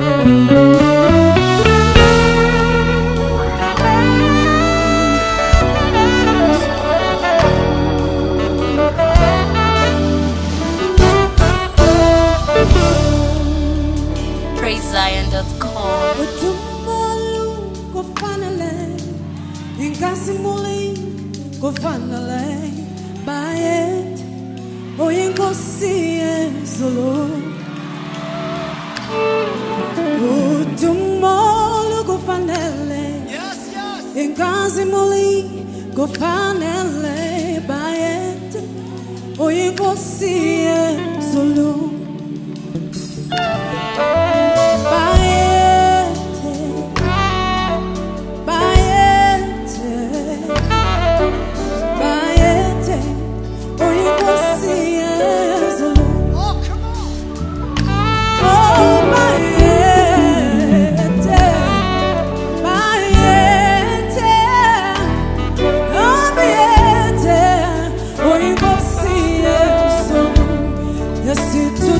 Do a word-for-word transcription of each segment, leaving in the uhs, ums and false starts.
praise zion dot com. Go finally, in Casimuli, go finally, buy it, oh, you go see it solo. Oh, tomorrow, go finally, yes, yes, in Casimuli, go finally, buy it, oh, you go see it solo. Yes, it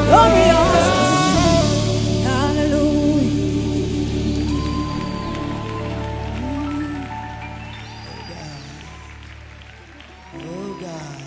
glorious King. Hallelujah. Oh God.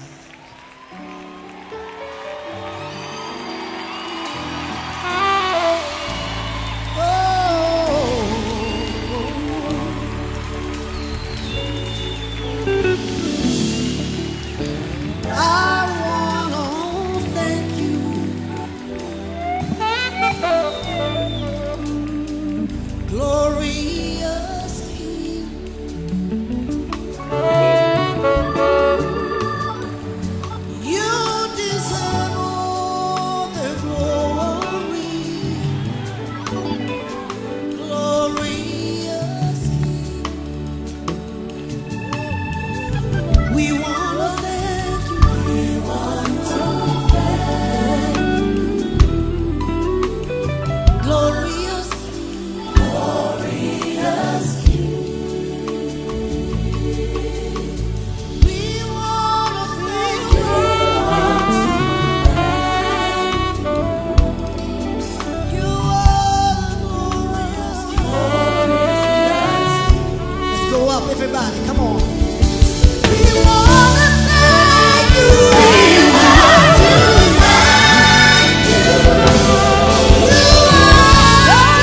Everybody, come on. We wanna thank you. We want to thank you. You are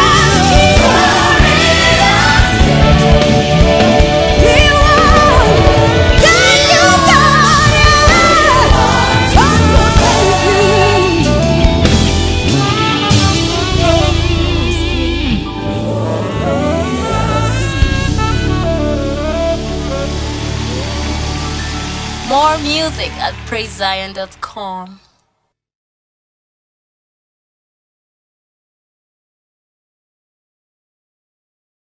glorious. We want to thank you, God. Want to thank you. More music at praise zion dot com.